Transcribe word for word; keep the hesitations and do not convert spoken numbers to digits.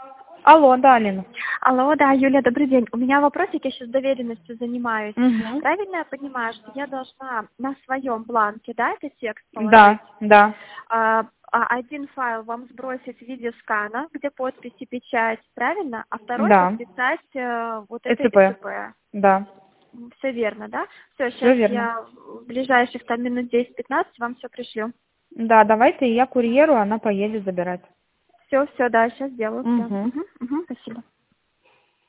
Алло, да, Алина. Алло, да, Юля, добрый день. У меня вопросик, я сейчас доверенностью занимаюсь. Угу. Правильно я понимаю, что я должна на своем бланке, да, это текст положить? Да, да, А, а один файл вам сбросить в виде скана, где подпись и печать, правильно? А второй да. подписать э, вот этой ЭЦП. ЭЦП. Да, Все верно, да? Все, все сейчас верно. я в ближайших там минут десять-пятнадцать вам все пришлю. Да, давайте я курьеру, она поедет забирать. Все, все, да, сейчас сделаю, все. Угу. Угу, угу, спасибо.